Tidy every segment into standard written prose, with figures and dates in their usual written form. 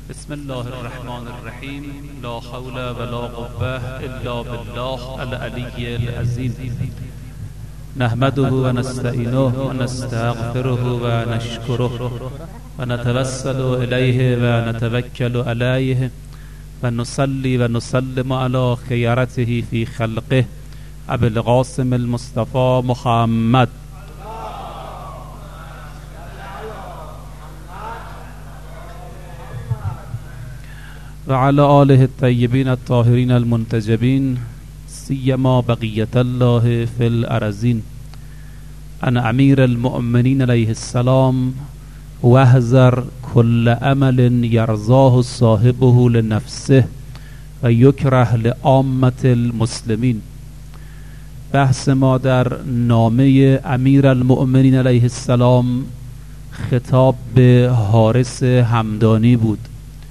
بسم الله الرحمن الرحیم. لا حول ولا قوة الا بالله العلی العظیم. نحمده و نستعینه و نستغفره و نشکره و نتوسل الیه و نتوکل علیه و نصلی و نسلم علی خیرته فی خلقه ابی القاسم المصطفى محمد و علی آله الطیبین الطاهرین المنتجبین سیما بقیة الله فی الارضین. عن امیر المؤمنین علیه السلام واحذر كل عمل يرضاه صاحبه لنفسه و یکره لعامة المسلمین. بحث ما در نامه امیر المؤمنین علیه السلام خطاب به حارث همدانی بود.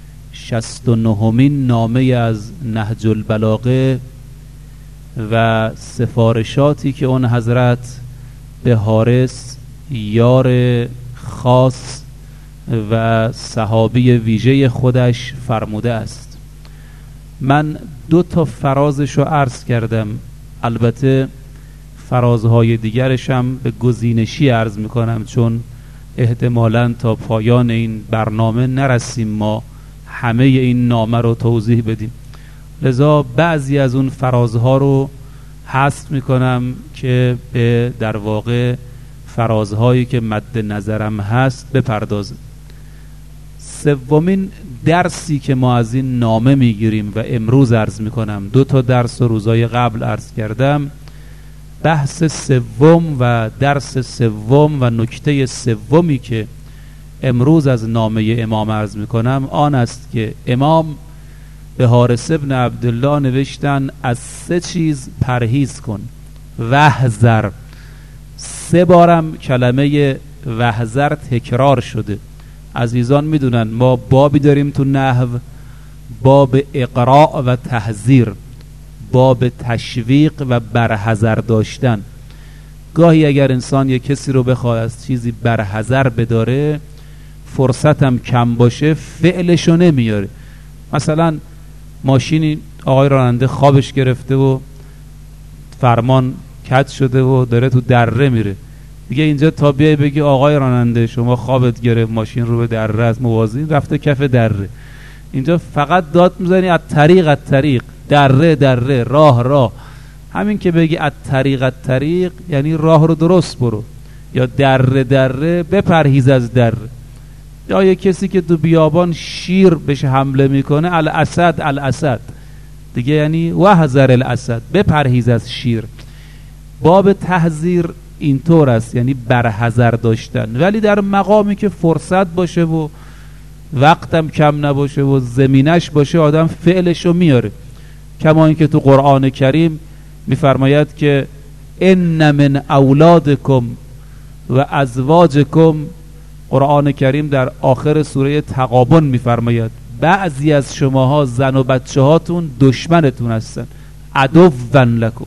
69مین نامه از نهج البلاغه و سفارشاتی که اون حضرت به حارث یار خاص و صحابی ویژه خودش فرموده است. من 2 فرازش رو عرض کردم، البته فرازهای دیگرشم به گزینشی عرض میکنم، چون احتمالاً تا پایان این برنامه نرسیم ما همه این نامه رو توضیح بدیم، لذا بعضی از اون فرازها رو حذف میکنم که به در واقع فرازهایی که مد نظرم هست بپردازم. 3مین درسی که ما از این نامه میگیریم و امروز عرض میکنم، 2 درس و روزای قبل عرض کردم، بحث 3 و درس 3 و نکته 3 که امروز از نامه امام عرض میکنم آن است که امام به حارث ابن عبدالله نوشتن از 3 چیز پرهیز کن. واحذر، 3 بارم کلمه واحذر تکرار شده. عزیزان میدونن ما بابی داریم تو نحو، باب اقراء و تحذیر، باب تشویق و برحذر داشتن. گاهی اگر انسان یک کسی رو بخواد از چیزی برحذر بداره، فرصت هم کم باشه، فعلشو نمیاره. مثلا ماشینی آقای راننده خوابش گرفته و فرمان کج شده و داره تو دره میره، دیگه اینجا تا بیای بگی آقای راننده شما خوابت گرفت ماشین رو به دره است، موازین رفته کف دره، اینجا فقط داد میزنی از طریق دره راه. همین که بگی از طریق یعنی راه رو درست برو، یا دره بپرهیز از دره. یا یک کسی که تو بیابان شیر بهش حمله میکنه، الاسد دیگه، یعنی واحذر الاسد، بپرهیز از شیر. باب تحذیر اینطور است، یعنی برحذر داشتن، ولی در مقامی که فرصت باشه و وقتم کم نباشه و زمینش باشه آدم فعلشو میاره. کما اینکه تو قرآن کریم میفرماید که ان من اولادکم و ازواجکم، قرآن کریم در آخر سوره تغابن میفرماید بعضی از شماها زن و بچه هاتون دشمنتون هستن، عدوا لکم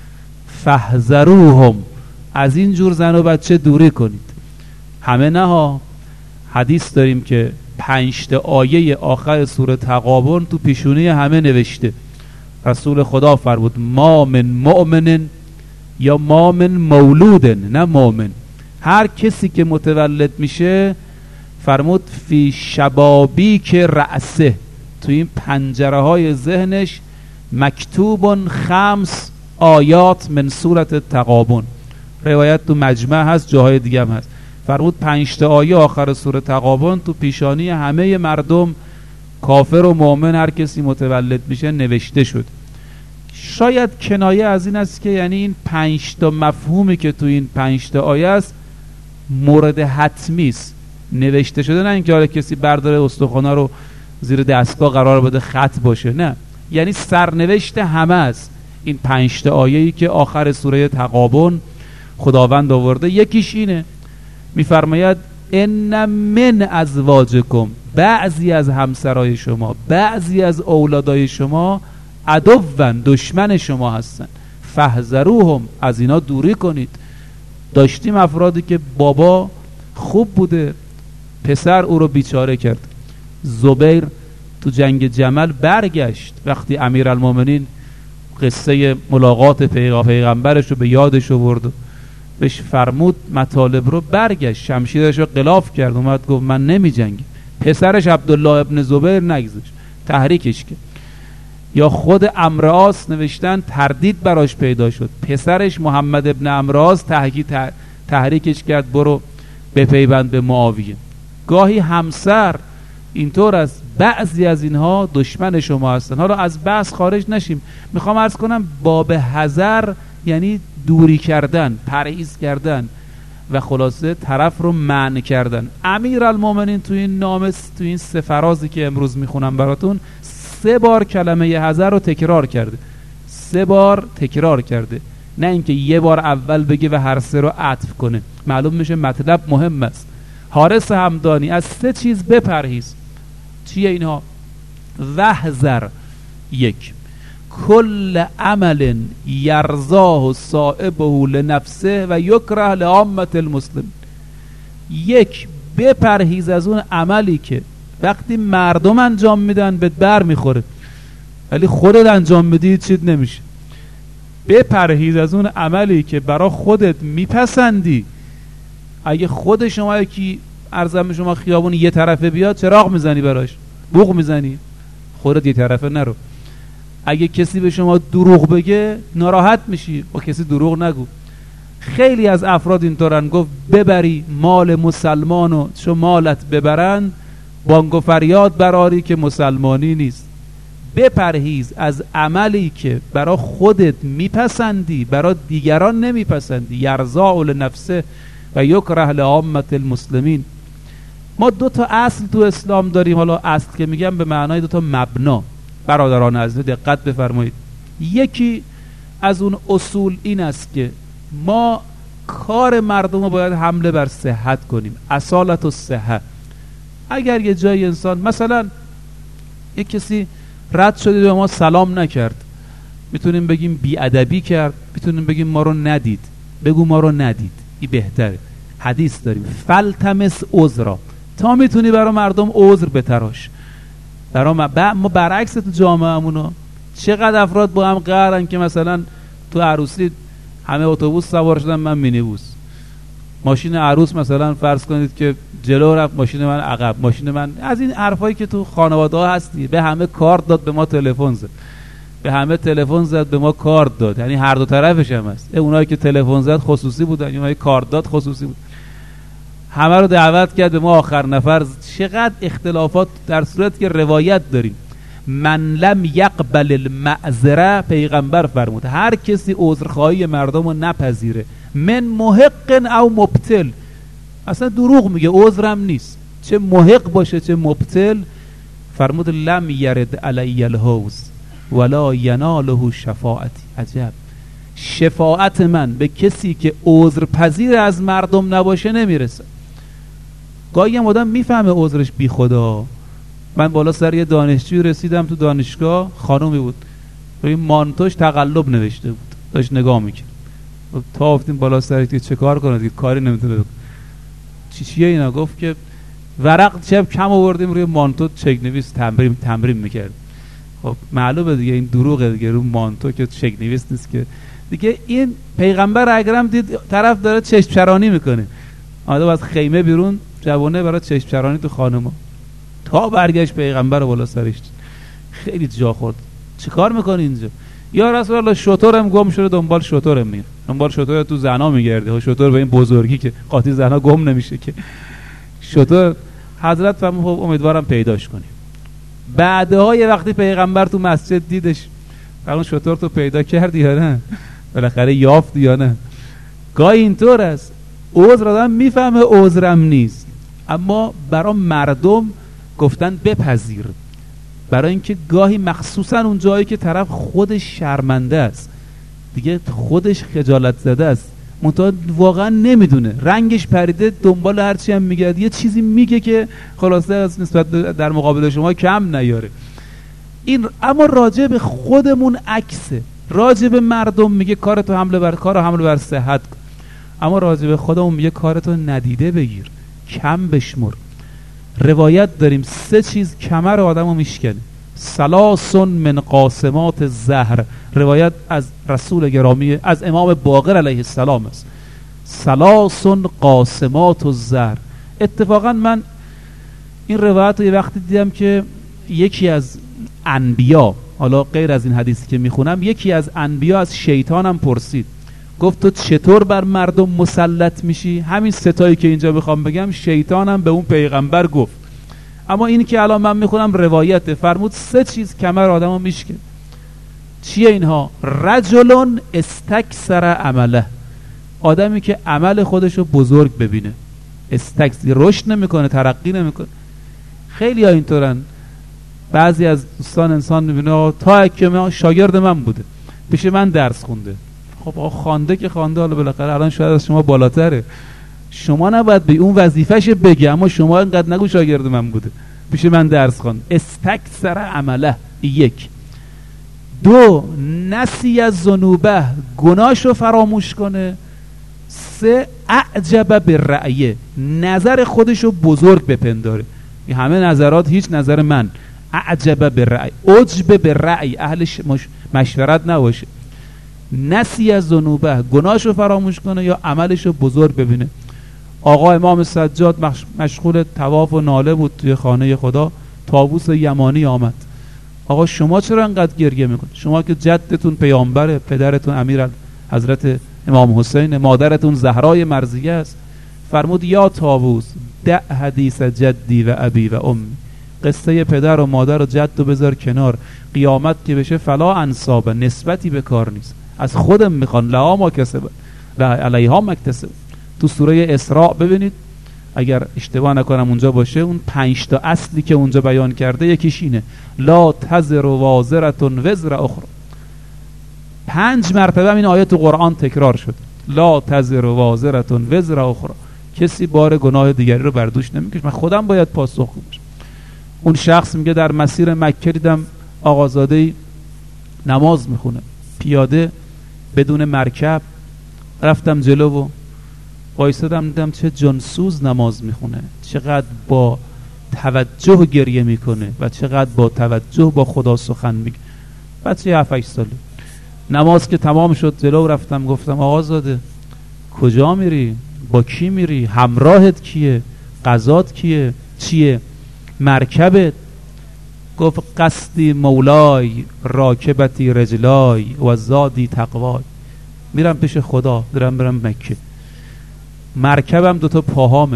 فاحذروهم، از این جور زن و بچه دوری کنید. همه نه ها، حدیث داریم که 5 آیه آخر سوره تغابن تو پیشونی همه نوشته. رسول خدا فرمود ما من مؤمن یا ما من مولود، نه مؤمن، هر کسی که متولد میشه فرمود فی شبابیک رأسه، تو این پنجره های ذهنش مکتوب 5 آیات من سورت تغابن. روایت تو مجمع هست، جاهای دیگه هم هست. فرمود 5 آیه آخر سوره تغابن تو پیشانی همه مردم، کافر و مؤمن، هر کسی متولد میشه نوشته شد. شاید کنایه از این است که یعنی این 5 مفهومی که تو این 5 آیه است مورد حتمی است، نوشته شده، نه اینکه حالا کسی برداره استخوانا رو زیر دستگاه قرار بده خط باشه، نه، یعنی سرنوشت همه است. این 5 آیه‌ای که آخر سوره تغابن خداوند آورده، یکیش اینه، میفرماید ان من ازواجکم، بعضی از همسرای شما، بعضی از اولادای شما عدوا، دشمن شما هستن، فاحذروهم، از اینا دوری کنید. داشتیم افرادی که بابا خوب بوده، پسر او رو بیچاره کرد. زبیر تو جنگ جمل برگشت وقتی امیرالمومنین قصه ملاقات پیغمبرش رو به یادش آورد و بهش فرمود مطالب رو، برگشت شمشیرش رو غلاف کرد، اومد گفت من نمی جنگم. پسرش عبدالله ابن زبیر نگذاشت، تحریکش کرد. یا خود عمرو عاص نوشتن تردید براش پیدا شد، پسرش محمد ابن عمرو عاص تحریکش کرد برو بپیوند به معاویه. گاهی همسر اینطور است، بعضی از اینها دشمن شما هستن. حالا از بحث خارج نشیم، میخوام عرض کنم باب حذر یعنی دوری کردن، پرهیز کردن و خلاصه طرف رو منع کردن. امیرالمومنین تو این نامه، تو این سه فرازی که امروز میخونم براتون 3 بار کلمه حذر رو تکرار کرده، 3 بار تکرار کرده، نه اینکه یه بار اول بگه و هر 3 رو عطف کنه. معلوم میشه مطلب مهم است. حارث همدانی از 3 چیز بپرهیز. چیه اینها؟ وحذر 1 کل عمل یرضاه صاحبه لنفسه و یکره لعامة المسلمین. 1 بپرهیز از اون عملی که وقتی مردم انجام میدن بهت بر میخوره ولی خودت انجام میدی چیت نمیشه. بپرهیز از اون عملی که برای خودت میپسندی. اگه خود شما یکی ارزم شما خیابون یه طرفه بیاد چراغ میزنی براش، بوق میزنی، خودت یه طرفه نرو. اگه کسی به شما دروغ بگه ناراحت میشی، با کسی دروغ نگو. خیلی از افراد اینطورن، گفت ببری مال مسلمانو چو مالت ببرن بانگ و فریاد براری که مسلمانی نیست. بپرهیز از عملی که برای خودت میپسندی برای دیگران نمیپسندی. یرضا لنفسه و یکره لعامة المسلمین. ما 2 تا اصل تو اسلام داریم. حالا اصل که میگم به معنای 2 تا مبنا. برادران عزیز دقت بفرمایید. یکی از اون اصول این است که ما کار مردم رو باید حمله بر صحت کنیم، اصالت و صحت. اگر یه جای انسان مثلا یک کسی رد شده به ما سلام نکرد، میتونیم بگیم بیادبی کرد، میتونیم بگیم ما رو ندید. بگو ما رو ندید، این بهتره. حدیث داریم فلتمس عذرا، تا میتونی برای مردم عذر بتراش. ما برعکس تو جامعه‌مون چقدر افراد با هم قهرن که مثلا تو عروسی همه اتوبوس سوار شدن، من مینیبوس. ماشین عروس مثلا فرض کنید که جلو رفت، ماشین من عقب، ماشین من. از این حرفایی که تو خانواده ها هستی. به همه کارت داد، به ما تلفن زد. به همه تلفن زد، به ما کارت داد. یعنی هر دو طرفش هم هست. اونایی که تلفن زد خصوصی بودن، اونایی کارت داد خصوصی بود. همه رو دعوت کرد به ما آخر نفر. چقدر اختلافات، در صورت که روایت داریم من لم یقبل المعذره، پیغمبر فرمود هر کسی عذرخواهی مردم رو نپذیره، من محق او مبتل، اصلا دروغ میگه، عذرم نیست، چه محق باشه چه مبتل، فرمود لم یرد علی الحوض ولا یناله شفاعتی. عجب، شفاعت من به کسی که عذر پذیر از مردم نباشه نمیرسه. گاهی هم آدم میفهمه عذرش بی خدا. من بالا سر یه دانشجوی رسیدم تو دانشگاه، خانومی بود، روی مانتوش تقلب نوشته بود، داشت نگاه میکرد. تا افتیم بالا سر چه کار کنه دیگه، کاری نمیتونه بکنه. چیه اینا؟ گفت که ورق چپ کم آوردیم روی مانتو چک نویس تمرین میکرد. خب معلومه دیگه این دروغه دیگه، رو مانتو که چک نویس نیست که دیگه. این پیغمبر اگرم دید طرف داره چشم چرانی میکنه، آمده از خیمه بیرون جوانه برای چشم چرانی تو خانوما، تا برگشت پیغمبر بالا سرش. خیلی جا خورد. چه کار میکنی اینجا؟ یا رسول الله شطورم گم شده، دنبال شطورم میره، دنبال شطور تو زنا میگرده. شطور به این بزرگی که قاطی زنا گم نمیشه که. شطور حضرت فرمود امیدوارم پیداش کنی. بعدها یه وقتی پیغمبر تو مسجد دیدش، اون شطور تو پیدا کردی یا نه؟ بالاخره یافت یا نه؟ گاهی اینطور است، عذر آدم میفهمه عذرم نیست، اما برای مردم گفتن بپذیر، برای اینکه گاهی مخصوصا اون جایی که طرف خودش شرمنده است دیگه، خودش خجالت زده است، منتها واقعا نمیدونه، رنگش پریده، دنبال هرچی هم میگرد، یه چیزی میگه که خلاصه از نسبت در مقابل شما کم نیاره. این اما راجع به خودمون عکسه، راجع به مردم میگه کارتو حمله بر صحت کن، اما راجع به خودمون میگه کارتو ندیده بگیر، کم بشمر. روایت داریم 3 چیز کمر آدمو میشکنه. ثلاث من قاسمات الزهر، روایت از رسول گرامی از امام باقر علیه السلام است. ثلاث قاسمات الزهر. اتفاقا من این روایت رو یه وقتی دیدم که یکی از انبیا، حالا غیر از این حدیثی که میخونم، یکی از انبیا از شیطانم پرسید، گفت تو چطور بر مردم مسلط میشی؟ همین 3 تایی که اینجا بخوام بگم شیطانم به اون پیغمبر گفت. اما این که الان من میخونم روایت، فرمود 3 چیز کمر آدمو میشکنه. چیه اینها؟ رجل استکثر عمله، آدمی که عمل خودشو بزرگ ببینه، استکثر، رشد نمیکنه، ترقی نمیکنه. خیلی ها اینطورن. بعضی از دوستان انسان میبینه تا که شاگرد من بوده، پیش من درس خونده. خب آقا خوانده که خوانده، حالا بالاخره الان شاید از شما بالاتره، شما نباید به اون وظیفه‌ش بگی، اما شما اینقدر نگو شاگرد من بوده، پیش من درس خواند. استکثر عمله. 1. 2 نسی الذنوبه، گناهشو فراموش کنه. 3 اعجب بالرأی، نظر خودشو بزرگ بپنداره. این همه نظرات هیچ نظر من. اعجب بالرأی، عجب بالرأی، اهل مشورت نباشه. نسی الذنوبه، گناهشو فراموش کنه یا عملشو بزرگ ببینه. آقا امام سجاد مشغول طواف و ناله بود توی خانه خدا، طاووس یمانی آمد. آقا شما چرا انقدر گریه میکنید؟ شما که جدتون پیامبره، پدرتون امیر حضرت امام حسین، مادرتون زهرای مرضیه است. فرمود یا طاووس دع حدیث جدی و ابی و امی، قصه پدر و مادر و جد رو بذار کنار، قیامت که بشه فلا انصاب، نسبتی به کار نیست، از خودم میخوان، لها ما کسب و علیها مکتسب. تو سوره اسراء ببینید، اگر اشتباه نکنم اونجا باشه، اون 5 تا اصلی که اونجا بیان کرده یکیش اینه لا تزر وازرة وزر اخرى. 5 مرتبه این آیه تو قرآن تکرار شد، لا تزر وازرة وزر اخرى، کسی بار گناه دیگری رو بر دوش نمیکشه، من خودم باید پاسخگو باشم. اون شخص میگه در مسیر مکه دیدم آقازاده‌ای نماز میخونه پیاده بدون مرکب، رفتم جلو و وایسادم، دیدم چه جانسوز نماز میخونه، چقدر با توجه گریه میکنه و چقدر با توجه با خدا سخن میگه. بچه 7-8 ساله. نماز که تمام شد جلو رفتم، گفتم آقازاده کجا میری؟ با کی میری؟ همراهت کیه؟ غذات کیه؟ چیه؟ مرکبت؟ گفت قصدی مولای راکبتی رجلای و زادی تقوای، میرم پیش خدا، دارم برم مکه، مرکبم 2 تا پاهامه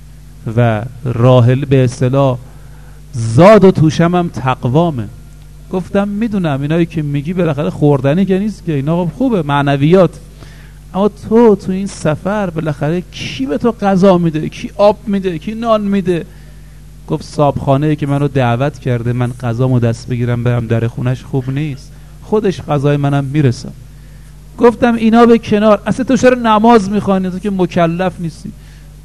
و راحل به اصطلاح زاد و توشم هم تقوامه. گفتم میدونم اینایی که میگی بالاخره خوردنی که نیست که، اینا خوبه معنویات، اما تو این سفر بالاخره کی به تو غذا میده؟ کی آب میده؟ کی نان میده؟ گفت صاحبخانه‌ای که منو دعوت کرده من غذامو دست بگیرم برم در خونش خوب نیست، خودش غذای منم میرسه. گفتم اینا به کنار، اصلا تو چرا نماز میخوانی؟ تو که مکلف نیستی،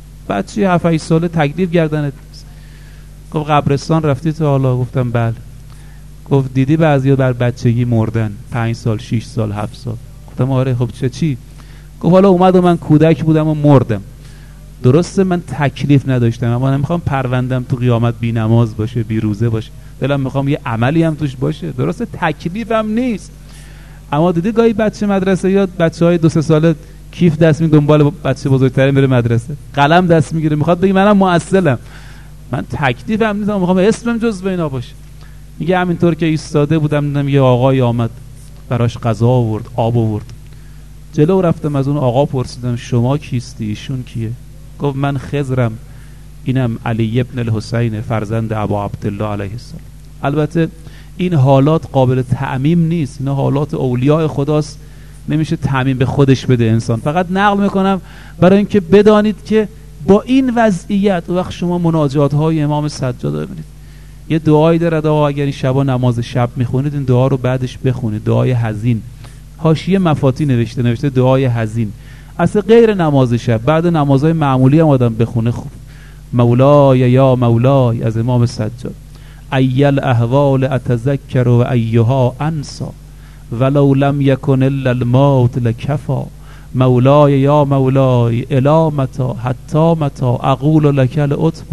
بچه 7-8 ساله تکلیف گردنت نیست. گفت قبرستان رفتی تو حالا؟ گفتم بله. گفت دیدی بعضیا بر بچگی مردن، 5 سال 6 سال 7 سال. گفتم آره. خب چی؟ گفت حالا اومد و من کودک بودم و مردم، درسته من تکلیف نداشتم، اما نمیخوام پروندم تو قیامت بی نماز باشه، بی روزه باشه، دلم میخوام یه عملی هم توش باشه، درسته تکلیفم نیست. اما دیدی گاهی بچه مدرسه یا بچهای 2-3 ساله کیف دست می دنبال بچه بزرگتره میره مدرسه، قلم دست میگیره، میخواد بگه منم معسلم، من تکلیفم نیست، میخوام اسمم جزو اینا باشه. میگه همینطور که ایستاده بودم دیدم یه آقای آمد، براش غذا آورد، آب آورد. جلو رفتم از اون آقا پرسیدم شما کیستی؟ ایشون کیه؟ گفت من خضرم، اینم علی ابن الحسین فرزند ابا عبدالله علیه السلام. البته این حالات قابل تعمیم نیست، اینا حالات اولیاء خداست، نمیشه تعمیم به خودش بده انسان. فقط نقل میکنم برای اینکه بدانید که با این وضعیت وقت شما مناجات های امام سجاد رو ببینید. یه دعایی داره آقا، اگر این شبا نماز شب میخونید این دعا رو بعدش بخونید، دعای حزین. حاشیه مفاتی نوشته دعای حزین، اصلا غیر نماز شب، بعد نمازهای معمولی هم آدم بخونه خوب. مولای یا مولای از امام سجاد، ایل احوال اتذکر و ایها انسا ولو لم یکن الا الموت لکفا، مولای یا مولای الی متا حتی متا اقول لک الاتبا.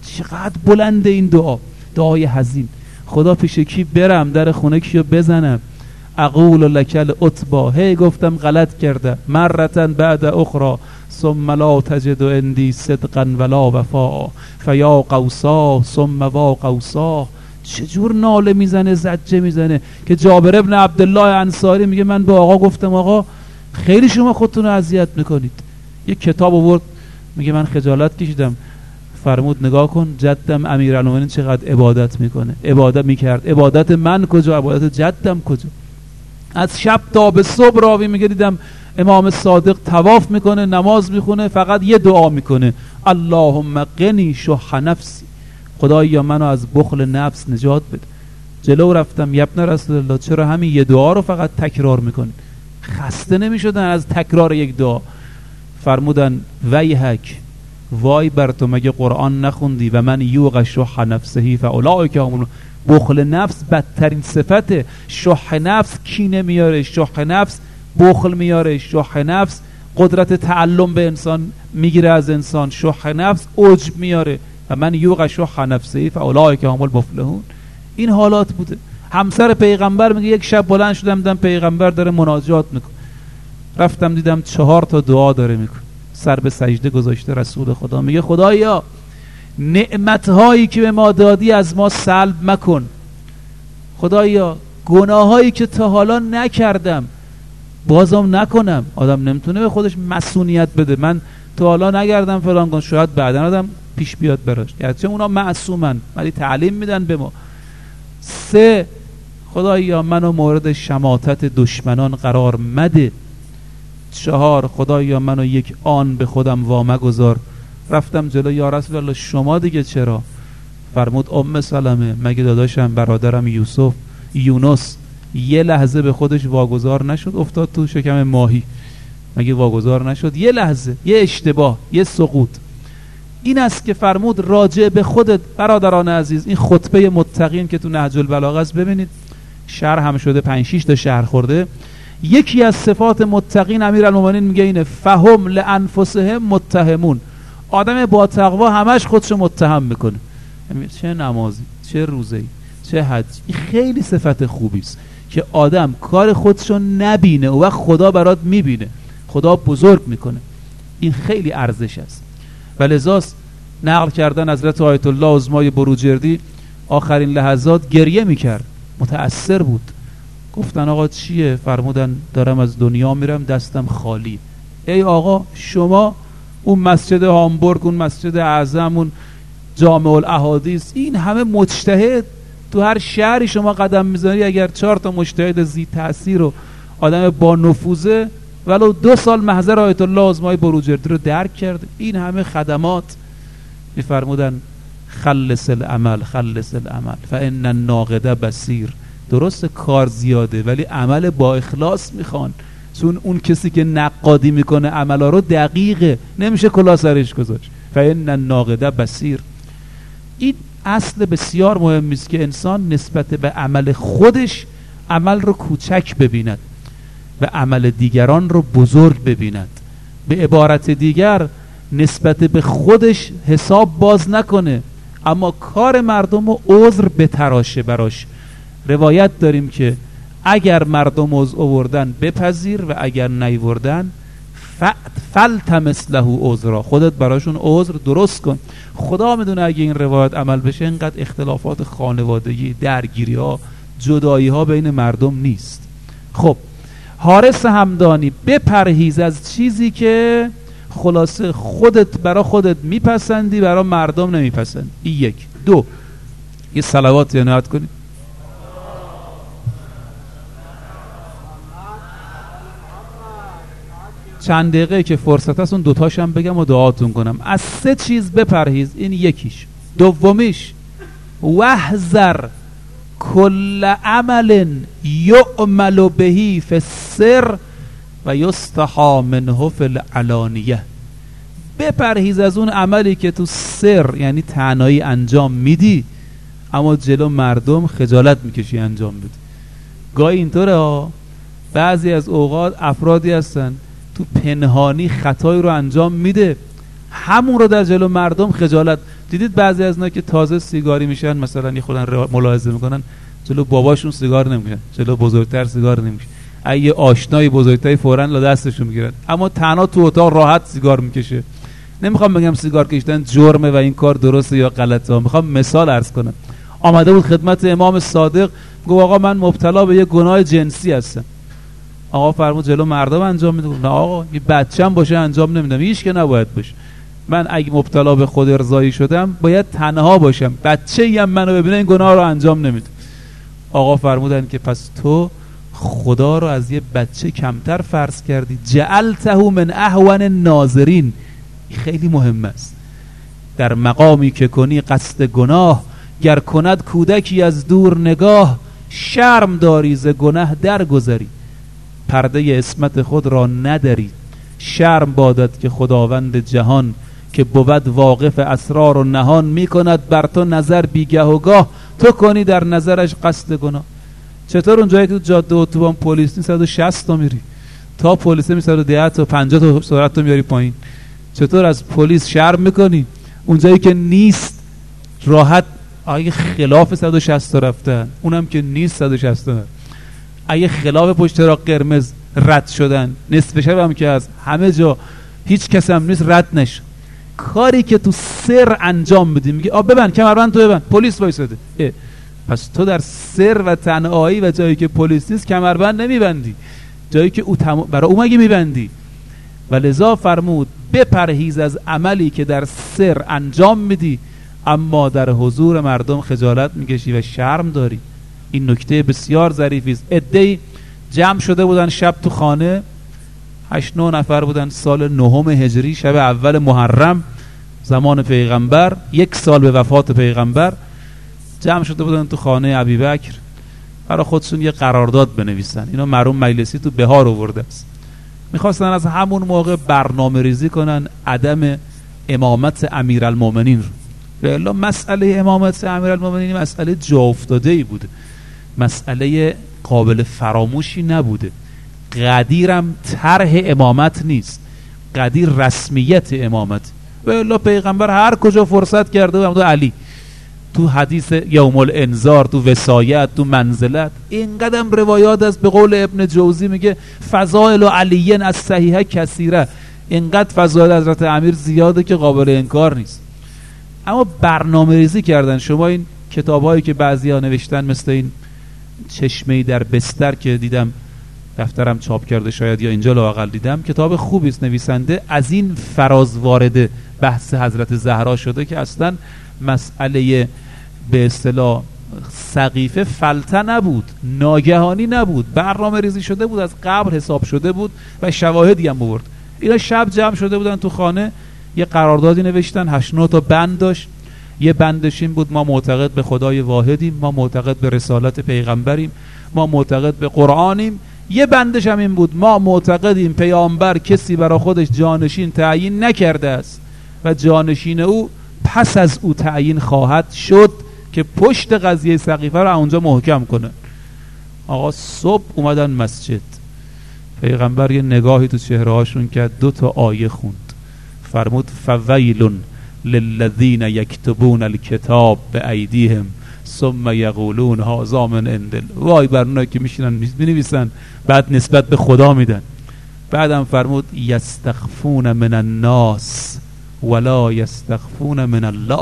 چقدر بلنده این دعای حزین. خدا پیش کی برم، در خونه کیو بزنم؟ اقول لک العتبی، هی گفتم غلط کرده، مرتا بعد اخرى ثم لا تجد عندي صدقا ولا وفا، فیا قوسا ثم وا قوسا. چجور ناله میزنه، زجه میزنه که جابر ابن عبدالله انصاری میگه من به آقا گفتم آقا خیلی شما خودتون رو اذیت میکنید. یک کتاب آورد میگه من خجالت کشیدم. فرمود نگاه کن جدم امیرالمومنین چقدر عبادت میکنه، عبادت میکرد، عبادت من کجا، عبادت جدم کجا؟ از شب تا به صبح راوی میگه دیدم امام صادق طواف میکنه، نماز میخونه، فقط یه دعا میکنه، اللهم قنی شح نفسی، خدایا منو از بخل نفس نجات بده. جلو رفتم یبن رسول الله چرا همین یه دعا رو فقط تکرار میکنی؟ خسته نمیشدن از تکرار یک دعا؟ فرمودن ویحک، وای بر تو، مگه قرآن نخوندی و من یوق شح نفسه فاولئک هم. بخل نفس بدترین صفته. شح نفس کینه میاره، شح نفس بخل میاره، شح نفس قدرت تعلم به انسان میگیره از انسان، شح نفس عجب میاره. و من یوق شح نفسه فاولئک هم المفلحون. این حالات بوده. همسر پیغمبر میگه یک شب بلند شدم دیدم پیغمبر داره مناجات میکنه، رفتم دیدم 4 تا دعا داره میکنه، سر به سجده گذاشته. رسول خدا میگه خدایا نعمتهایی که به ما دادی از ما سلب مکن، خدایا گناهایی که تا حالا نکردم بازم نکنم. آدم نمیتونه به خودش مسئولیت بده، من تا حالا نگردم فلان کن، شاید بعدا آدم پیش بیاد براش، گرچه اونا معصومن ولی تعلیم میدن به ما. 3 خدایا منو مورد شماتت دشمنان قرار مده. 4 خدایا منو یک آن به خودم وامگذار. رفتم جلو، یا رسول الله شما دیگه چرا؟ فرمود ام سلمه، مگه داداشم برادرم یونس یه لحظه به خودش واگذار نشد، افتاد تو شکم ماهی، مگه واگذار نشد؟ یه لحظه، یه اشتباه، یه سقوط. این است که فرمود راجع به خودت. برادران عزیز، این خطبه متقین که تو نهج البلاغه است ببینید، شرح هم شده، 5-6 تا شرح خورده. یکی از صفات متقین امیرالمومنین میگه اینه فهم لانفسهم متهمون. آدم با تقوا همش خودشو متهم میکنه، چه نمازی، چه روزه‌ای، چه حج. این خیلی صفت خوبی است که آدم کار خودشو نبینه و خدا برات میبینه، خدا بزرگ میکنه. این خیلی ارزش است. و لذاست نقل کردن حضرت آیت الله عظمای بروجردی آخرین لحظات گریه میکرد، متأثر بود. گفتن آقا چیه؟ فرمودن دارم از دنیا میرم دستم خالی. ای آقا شما اون مسجد هامبورگ، اون مسجد اعظم، اون جامع الاحادیث، این همه مجتهد تو هر شهری شما قدم میزنی، اگر 4 تا مجتهد ذی تأثیر و آدم با نفوذه ولو 2 سال محضر آیت الله عظمای بروجردی رو درک کرد. این همه خدمات. میفرمودن خلص العمل خلص العمل فان الناقد بصیر. درست کار زیاده ولی عمل با اخلاص میخوان، چون اون کسی که نقادی میکنه عملا رو دقیقه، نمیشه کلا سرش گذاشت. فان الناقد بصیر. این اصل بسیار مهمی است که انسان نسبت به عمل خودش عمل رو کوچک ببیند و عمل دیگران رو بزرگ ببیند. به عبارت دیگر نسبت به خودش حساب باز نکنه، اما کار مردم رو عذر بتراشه براش. روایت داریم که اگر مردم عذر آوردن بپذیر و اگر نیوردن فلتمس له عذرا، خودت براشون عذر درست کن. خدا میدونه اگه این روایت عمل بشه اینقدر اختلافات خانوادگی، درگیری ها، جدایی ها بین مردم نیست. خب حارث همدانی، بپرهیز از چیزی که خلاصه خودت برا خودت میپسندی برا مردم نمیپسند. این 1. 2 یه صلوات عنایت کنید. چند دقیقه که فرصت هست اون 2 تاشم بگم و دعاتون کنم. از 3 چیز بپرهیز، این 1. دومیش وحذر کل عمل یعمل بهی فی السر و یستحی منه فی العلانیه. بپرهیز از اون عملی که تو سر یعنی تنهایی انجام میدی اما جلو مردم خجالت میکشی انجام بدی. گاهی اینطوره ها، بعضی از اوقات افرادی هستن تو پنهانی خطایی رو انجام میده، همون رو در جلو مردم خجالت. دیدید بعضی از اینا که تازه سیگاری میشن مثلا یه خودن ملاحظه میکنن جلو باباشون سیگار نمیکشن، جلو بزرگتر سیگار نمیکشن، اگه آشنای بزرگتری فوراً لا دستشون میگیرن، اما تنها تو اتاق راحت سیگار میکشه. نمیخوام بگم سیگار کشیدن جرمه و این کار درسته یا غلطه، میخوام مثال عرض کنم. آمده بود خدمت امام صادق، گفت آقا من مبتلا به یه گناه جنسی هستم. آقا فرمود جلو مردم انجام میده؟ نه آقا، یه بچه‌م باشه انجام نمیدم، هیچ که نباید باشه. من اگه مبتلا به خود ارضایی شدم باید تنها باشم، بچه‌ای هم منو ببینه این گناه رو انجام نمیده. آقا فرمودن که پس تو خدا رو از یه بچه کمتر فرض کردی، جعلته من اهون الناظرین. خیلی مهم است. در مقامی که کنی قصد گناه، گر کند کودکی از دور نگاه، شرم داری ز گناه درگذری، پرده عصمت خود را نداری. شرم بادت که خداوند جهان، که بود واقف اسرار و نهان، می کند بر تو نظر بیگه و گاه، تو کنی در نظرش قصد گناه. چطور اونجایی که تو جاده اتوبان پلیس نیست 160 تا میری، تا پلیس می 110 تا 50 تا سرعت تو میاری پایین؟ چطور از پلیس شرم میکنی اونجایی که نیست راحت؟ اگه خلاف 160 تا رفتن، اونم که نیست 160 تا، اگه خلاف پشت چراغ قرمز رد شدن، نصف شب هم که از همه جا هیچ کس هم نیست رد نشد. کاری که تو سر انجام میدی، میگه ببند کمربند تو ببند، پلیس وایساده. پس تو در سر و تنهایی و جایی که پلیس نیست کمربند نمیبندی، جایی که برای او مگه میبندی؟ و لذا فرمود بپرهیز از عملی که در سر انجام میدی اما در حضور مردم خجالت میکشی و شرم داری. این نکته بسیار ظریفی است. عده‌ای جمع شده بودن شب تو خانه، 8-9 نفر بودن، سال 9 هجری، شب اول محرم زمان پیغمبر، 1 سال به وفات پیغمبر، جمع شده بودن تو خانه ابوبکر برای خودشون یه قرارداد بنویسن. اینا مرحوم مجلسی تو بهار آورده است. میخواستن از همون موقع برنامه ریزی کنن عدم امامت امیرالمومنین رو. به الا مسئله امامت امیرالمومنین مسئله جا افتاده‌ای بوده، مسئله قابل فراموشی نبوده. قدیرم طرح امامت نیست، قدیر رسمیت امامت. به الا پیغمبر هر کجا فرصت کرده بود، علی تو حدیث یوم الانذار، تو وصایت، تو منزلت، این قدم روایات است. به قول ابن جوزی میگه فضائل علی از صحیحه کثیره، اینقدر فضائل حضرت امیر زیاده که قابل انکار نیست. اما برنامه ریزی کردن. شما این کتابایی که بعضیا نوشتن مثل این چشمه‌ای در بستر که دیدم دفترم چاپ کرده شاید یا اینجا لااقل دیدم، کتاب خوبی است. نویسنده از این فراز وارد بحث حضرت زهرا شده که اصلا مسئله به اصطلاح سقیفه فلته نبود، ناگهانی نبود، برنامه ریزی شده بود، از قبل حساب شده بود و شواهدی هم آورد. اینا شب جمع شده بودن تو خانه، یه قراردادی نوشتن، 8-9 تا بند داشت. یه بندش این بود ما معتقد به خدای واحدیم، ما معتقد به رسالت پیغمبریم، ما معتقد به قرآنیم. یه بندش هم این بود ما معتقدیم پیامبر کسی برای خودش جانشین تعیین نکرده است و جانشین او پس از او تعیین خواهد شد که پشت قضیه سقیفه رو اونجا محکم کنه. آقا صبح اومدن مسجد، پیغمبر یه نگاهی تو چهره هاشون کرد، 2 تا آیه خوند، فرمود فویل للذین یکتبون الکتاب بایدیهم ثم یقولون هذا من عند. وای بر اونایی که میشینن مینویسن بعد نسبت به خدا میدن. بعدم فرمود یستخفون من الناس ولا یستخفون من الله.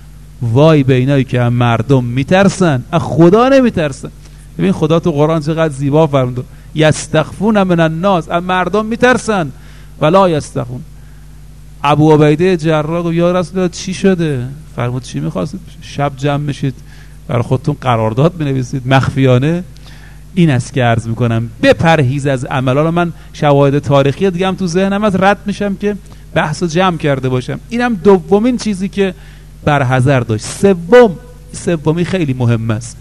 وای به اینایی که هم مردم میترسن از خدا نمیترسن. ببین خدا تو قرآن چقدر زیبا فرمود، یستخفون من الناس، از مردم میترسن ولا یستخفون. ابو عبیده جراح گفت یا رسول الله چی شده؟ فرمود چی میخواستید؟ شب جمع میشید برای خودتون قرارداد بنویسید مخفیانه. این است که عرض میکنم بپرهیز از عملان. من شواهد تاریخی دیگه هم تو ذهنم از رد میشم که بحثو جمع کرده باشم. اینم دومین چیزی که برحذر داشت. سومی خیلی مهم است،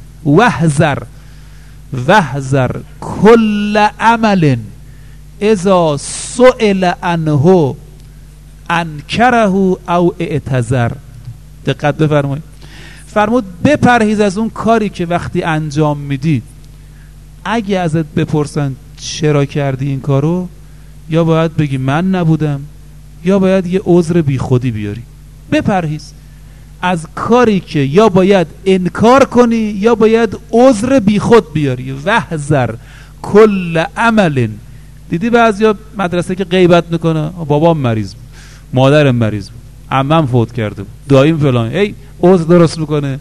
وحذر کل عمل اذا سئل عنه انکره او اعتذر. دقت بفرمایید. فرمود بپرهیز از اون کاری که وقتی انجام میدی اگه ازت بپرسن چرا کردی این کارو، یا باید بگی من نبودم، یا باید یه عذر بی خودی بیاری. بپرهیز از کاری که یا باید انکار کنی یا باید عذر بی خود بیاری. وحذر کل عمل. دیدی بعضیا مدرسه که غیبت میکنه، بابام مریض بود، مادرم مریض بود، عمم فوت کرده بود، داییم فلان، ای عذر درست میکنه.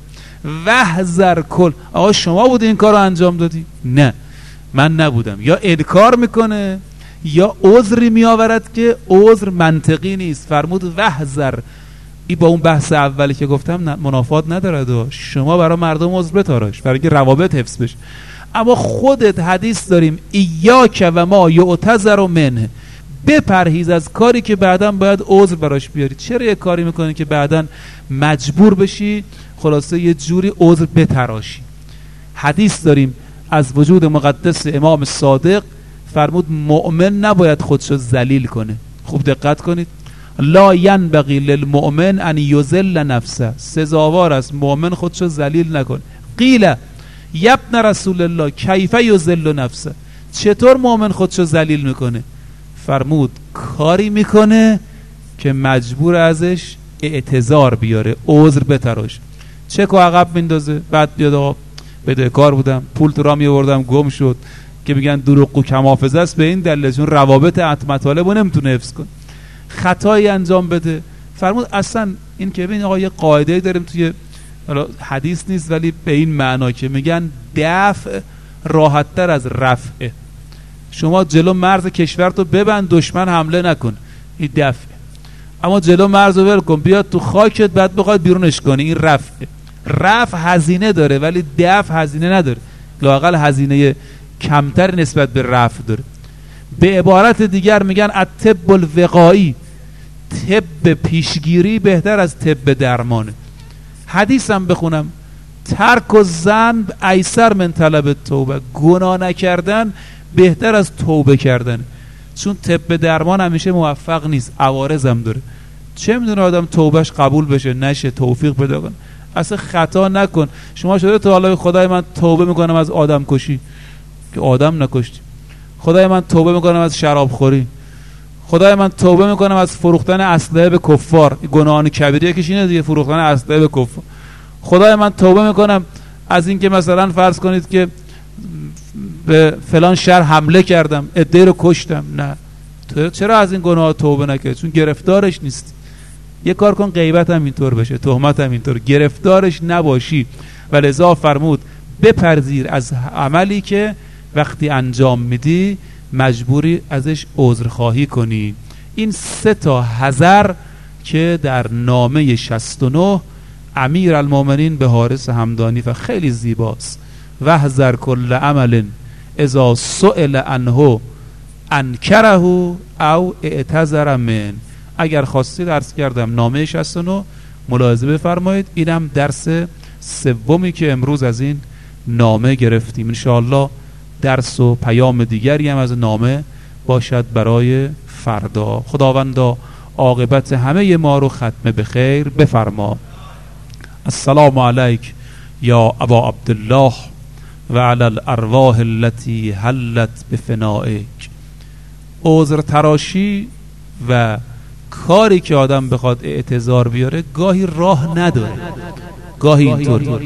وحذر کل. آقا شما بودی این کار رو انجام دادی؟ نه من نبودم. یا انکار میکنه یا عذری میآورد که عذر منطقی نیست. فرمود وحذر. این با اون بحث اولی که گفتم منافات نداره. شما برای مردم عذر بتاراش برای که روابط حفظ بشه. اما خودت حدیث داریم ایاک و ما یعتذر منه، بپرهیز از کاری که بعداً باید عذر براش بیاری. چرا یه کاری میکنی که بعداً مجبور بشی خلاصه یه جوری عذر بتراشی؟ حدیث داریم از وجود مقدس امام صادق، فرمود مؤمن نباید خودشو ذلیل کنه. خوب دقت کنید. لا ینبغی للمؤمن ان یذل نفسه. سزاوار است مؤمن خودشو ذلیل نکنه. قیل یبن رسول الله کیف یذل نفسه. چطور مؤمن خودشو ذلیل میکنه؟ فرمود کاری میکنه که مجبور ازش اعتذار بیاره، عذر بتراش. چک و عقب میندازه، بعد بیاد آقا بدهکار بودم، پول تو را میآوردم گم شد، که میگن دروغ و کم حافظه است به این دلیل چون روابط مطالب نمیتونه حفظ کنه، خطایی انجام بده. فرمود اصلا این که ببین آقا یه قاعده داریم توی حدیث نیست ولی به این معنا که میگن دفع راحت‌تر از رفع. شما جلو مرز کشورتو ببند دشمن حمله نکن، این دفع. اما جلو مرز رو ول کن بیاد تو خاکت بعد بخواد بیرونش کنی، این رفع. رفع هزینه داره ولی دفع هزینه نداره، لااقل هزینه کمتر نسبت به رفع داره. به عبارت دیگر میگن الطب الوقایی، طب پیشگیری بهتر از طب درمانه. حدیثم بخونم ترک الذنب ایسر من طلب توبه. گناه نکردن بهتر از توبه کردن، چون طب درمان همیشه موفق نیست، عوارض هم داره. چه میدونه آدم توبهش قبول بشه نشه، توفیق پیدا کنه. اصلا خطا نکن. شما شده تا حالا خدای من توبه میکنم از آدم کشی که آدم نکشتی، خدای من توبه میکنم از شراب خوری، خدای من توبه میکنم از فروختن اسلحه به کفار، گناهان کبیره یکیش اینه دیگه، فروختن اسلحه به کفار. خدای من توبه میکنم از این که مثلا فرض کنید که به فلان شهر حمله کردم، عده‌ای رو کشتم. نه، تو چرا از این گناه توبه نکردی؟ چون گرفتارش نیستی. یه کار کن غیبت هم اینطور بشه، تهمت هم اینطور، گرفتارش نباشی. ولذا فرمود بپرهیز از عملی که وقتی انجام میدی مجبوری ازش عذرخواهی کنی. این 3 حذر که در نامه 69 امیر المؤمنین به حارث همدانی و خیلی زیباست. وحذر کل عمل اذا سئل عنه انکره او اعتذر من. اگر خواستید عرض کردم نامه 69 ملاحظه بفرمایید. اینم درس 3 که امروز از این نامه گرفتیم. انشاءالله درس و پیام دیگری هم از نامه باشد برای فردا. خداوندا عاقبت همه ما رو ختم به خیر بفرما. السلام علیک یا ابا عبدالله و علی الارواح التي حلت بفنائک. عذر تراشی و کاری که آدم بخواد اعتذار بیاره گاهی راه نداره، گاهی اینطور.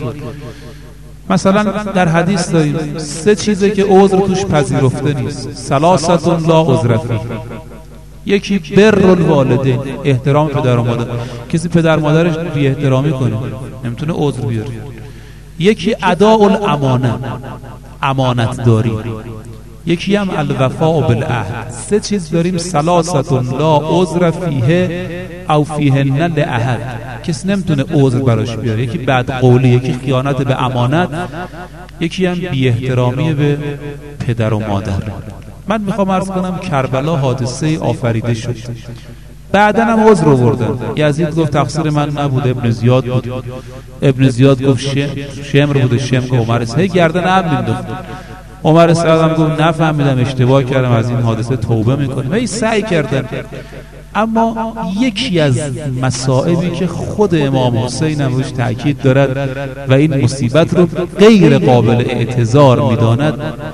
مثلا در حدیث داریم 3 چیزه که عذر توش پذیرفته نیست. 3 لا عذر فیه. یکی بر الوالدین، احترام پدر و مادر. کسی پدر مادرش بی احترامی کنه نمیتونه عذر بیاره. یکی اداء الامانه، امانت داری. یکی هم الوفاء بالعهد. 3 چیز داریم 3 لا عذر فیه او فیهن لأحد. کسی نمیتونه عذر براش بیاره. یکی بدقولی، یکی خیانت به امانت، یکی هم بی احترامی به پدر و مادر. من میخوام عرض کنم کربلا حادثه آفریده شد، بعدن هم عذر آوردن. یزید گفت تقصیر من نبود، ابن زیاد بود. ابن زیاد گفت شمر بوده، شمر گفت عمر سعید گردن هم مینداخت. عمر سعید هم گفت نفهمیدم اشتباه کردم از این حادثه توبه میکنم. هی سعی کردن. اما یکی از مسائلی که خود امام حسین هم روش تأکید دارد و این مصیبت رو غیر قابل اعتذار میداند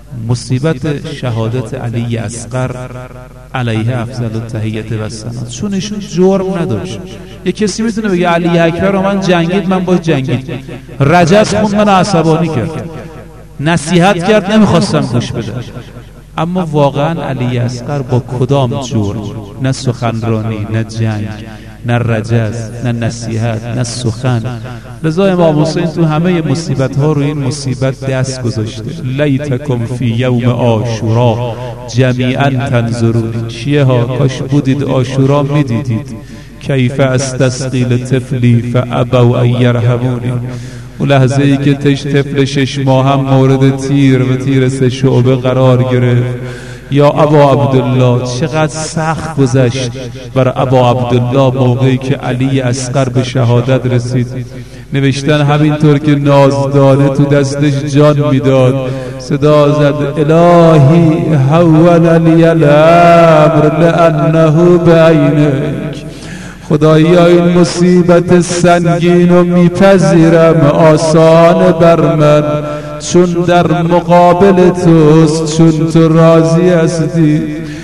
مصیبت شهادت علی اصغر علیه افضل التحیت و الثنا، چون ایشون جرم نداشت. یه کسی میتونه بگه علی اکبر رو من جنگید، من باید جنگید، رجز خوند من عصبانی کرد، نصیحت کرد نمیخواستم گوش بدم. اما واقعا علی اصغر با کدام جرم؟ نه سخنرانی، نه جنگ، نه رجز، نه نصیحت، نه سخن. لذا امام حسین تو همه مصیبت ها رو این مصیبت دست گذاشته. لیتکم فی یوم عاشورا جمیعا تنظرون. چیه ها؟ کاش بودید عاشورا میدیدید. کیف استسقی لطفلی فابوا ان یرحمونی. اون لحظه ای که طفل 6 ماه هم مورد تیر و تیر 3 شعبه قرار گرفت. یا ابا عبدالله، چقدر سخت گذشت برای ابا عبدالله موقعی که علی اصغر به شهادت رسید. نوشتن همینطور که نازدانه تو دستش جان میداد صدا زد الهی هون علی الامر لانه بعینک. خدایا این مصیبت سنگین رو میپذیرم، آسان بر من، چون در مقابل توست، چون تو راضی هستی.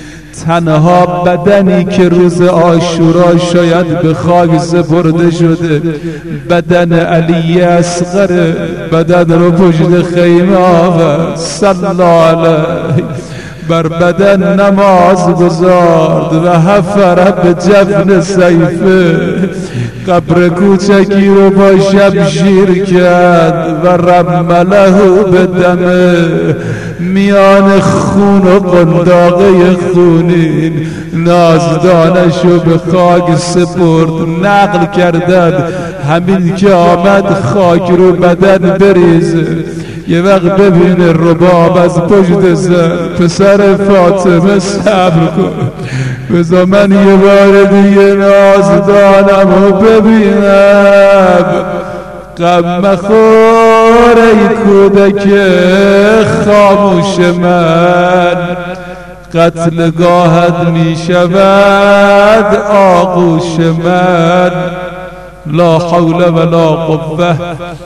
تنها بدنی که روز عاشورا شاید به خاک سپرده شده بدن علی اصغر، بدن رو پشت خیمه آورد، صلی علیه، بر بدن نماز گذارد و حفر به جفن سیفه. قبر کوچکی رو با شمشیر کرد و رمله به دمه. میان خون و قنداقه خونین نازدانش رو به خاک سپرد. نقل کردن همین که آمد خاک رو بدن بریزه. یه وقت ببینه رباب از پشت سر پسر فاطمه صبر کن، بذار من یه بار دیگه نازدانم رو ببینم. غم مخور ای کودک خاموش من، قتلگاهت می شود آغوش من. لا حول ولا قوة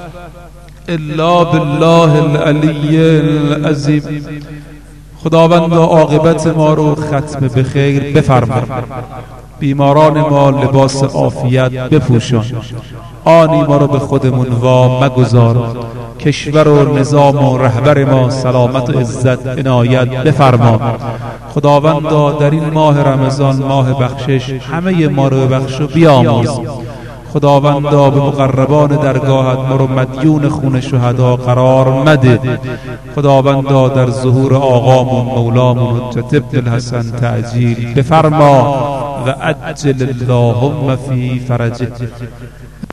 الا بالله العلی العظیم. خداوند عاقبت ما رو ختم به خیر بفرما، بیماران ما لباس عافیت بپوشان، آنی ما رو به خودمون وا مگذار. کشور و نظام و رهبر ما سلامت و عزت عنایت بفرما. خداوندا در این ماه رمضان، ماه بخشش، همه ما رو ببخش و بیامرز. خداوندا به مقربان درگاهت ما رو مدیون خون شهدا قرار مده. خداوندا در ظهور آقامون مولامون حجت ابن الحسن تعجیل بفرما و عجل اللهم فی فرجه.